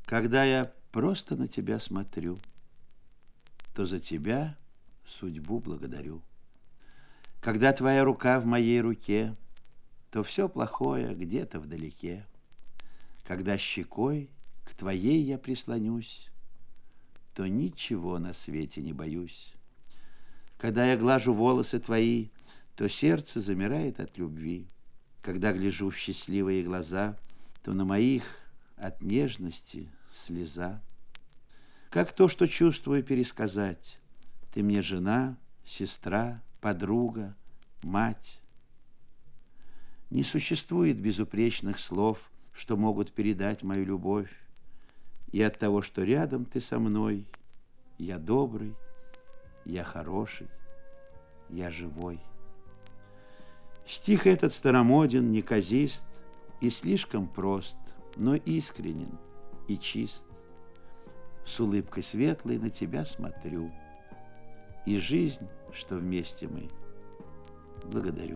Когда я просто на тебя смотрю, то за тебя судьбу благодарю. Когда твоя рука в моей руке, то все плохое где-то вдалеке. Когда щекой к твоей я прислонюсь, то ничего на свете не боюсь. Когда я глажу волосы твои, то сердце замирает от любви. Когда гляжу в счастливые глаза, то на моих от нежности слеза. Как то, что чувствую, пересказать? Ты мне жена, сестра, подруга, мать. Не существует безупречных слов, что могут передать мою любовь. И от того, что рядом ты со мной, я добрый, я хороший, я живой. Стих этот старомоден, неказист и слишком прост, но искренен и чист. С улыбкой светлой на тебя смотрю, и жизнь, что вместе мы, благодарю.